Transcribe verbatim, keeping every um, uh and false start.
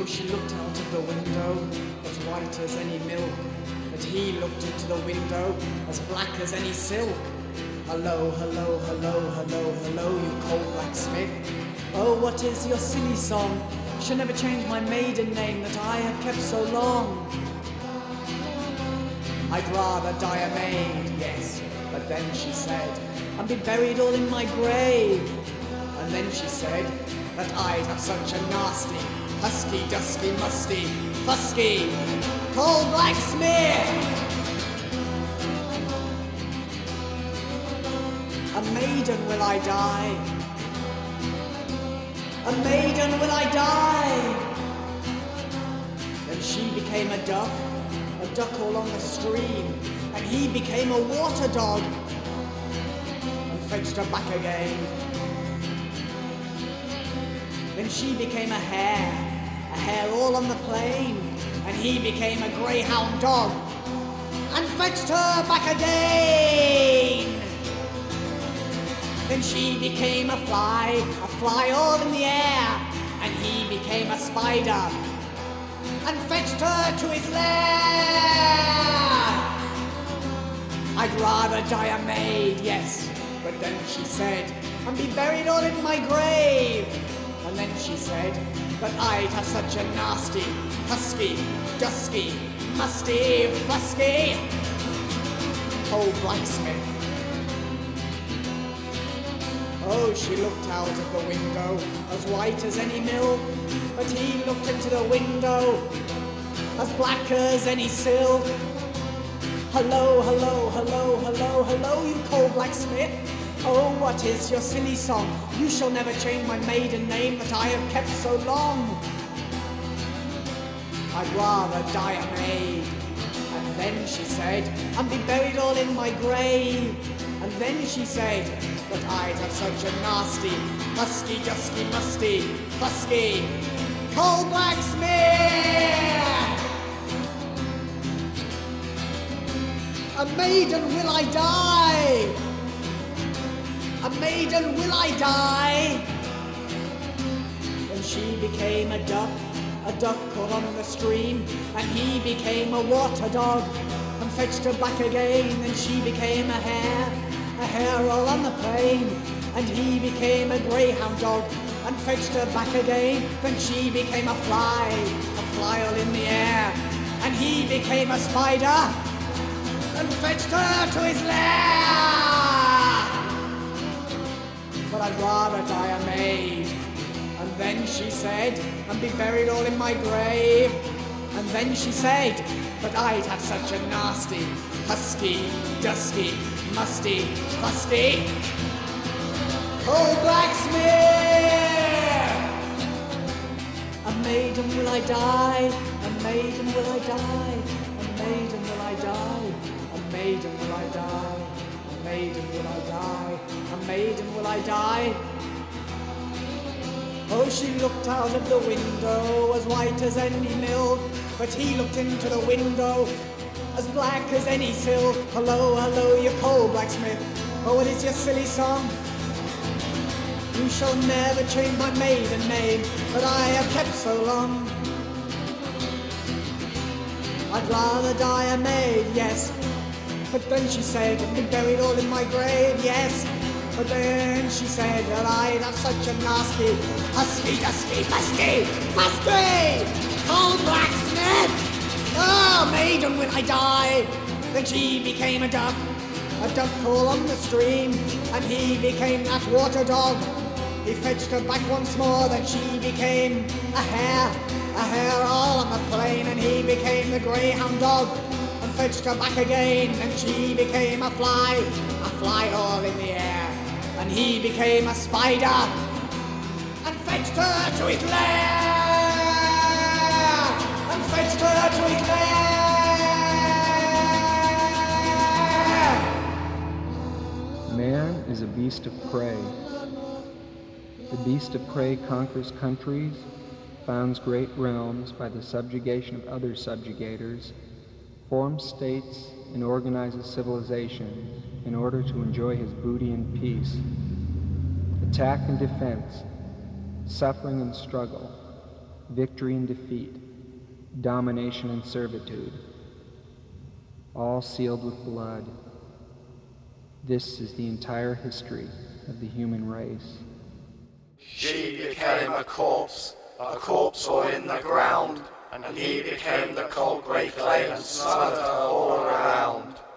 Oh, she looked out of the window, as white as any milk, but he looked into the window, as black as any silk. Hello, hello, hello, hello, hello, you cold blacksmith. Oh, what is your silly song? Shall never change my maiden name that I have kept so long. I'd rather die a maid, yes, but then she said, and be buried all in my grave. And then she said that I'd have such a nasty, husky, dusky, musty, fusky, cold blacksmith. A maiden will I die, a maiden will I die. Then she became a duck, a duck all on the stream, and he became a water dog, and fetched her back again. Then she became a hare, a hare all on the plain, and he became a greyhound dog, and fetched her back again. Then she became a fly, a fly all in the air, and he became a spider, and fetched her to his lair. I'd rather die a maid, yes, but then she said, and be buried all in my grave. And then she said that I'd have such a nasty, husky, dusky, musty, fusky old blacksmith. Oh, she looked out of the window, as white as any milk, but he looked into the window, as black as any silk. Hello, hello, hello, hello, hello, you cold blacksmith. Oh, what is your silly song? You shall never change my maiden name that I have kept so long. I'd rather die a maid. And then she said, and be buried all in my grave. And then she said that I'd have such a nasty, husky, dusky, musty, fusky, cold blacksmith. A maiden will I die. A maiden will I die. Then she became a duck, a duck all on the stream, and he became a water dog, and fetched her back again. Then she became a hare, a hare all on the plain, and he became a greyhound dog, and fetched her back again. Then she became a fly, a fly all in the air, and he became a spider, and fetched her to his lair. But I'd rather die a maid. And then she said, and be buried all in my grave. And then she said that I'd have such a nasty, husky, dusky, musty, fusky old blacksmith. A maiden will I die, a maiden will I die, a maiden will I die, a maiden will I die, a maiden will I die, a maiden will I die. Oh, she looked out of the window, as white as any milk, but he looked into the window, as black as any silk. Hello, hello, you cold blacksmith. Oh, what is your silly song? You shall never change my maiden name that I have kept so long. I'd rather die a maid, yes, but then she said, be buried all in my grave, yes. But then she said that I'd have such a nasty, husky, dusky, musky, musky cold blacksmith. Oh, maiden will I die. Then she became a duck, a duck all on the stream, and he became that water dog. He fetched her back once more. Then she became a hare, a hare all on the plain, and he became the greyhound dog, and fetched her back again. Then she became a fly, a fly all in the air, and he became a spider, and fetched her to his lair, and fetched her to his lair. Man is a beast of prey. The beast of prey conquers countries, founds great realms by the subjugation of other subjugators, forms states, and organizes civilization in order to enjoy his booty in peace. Attack and defense, suffering and struggle, victory and defeat, domination and servitude, all sealed with blood. This is the entire history of the human race. She became a corpse, a corpse all in the ground, and he became the cold grey clay and smothered her all around.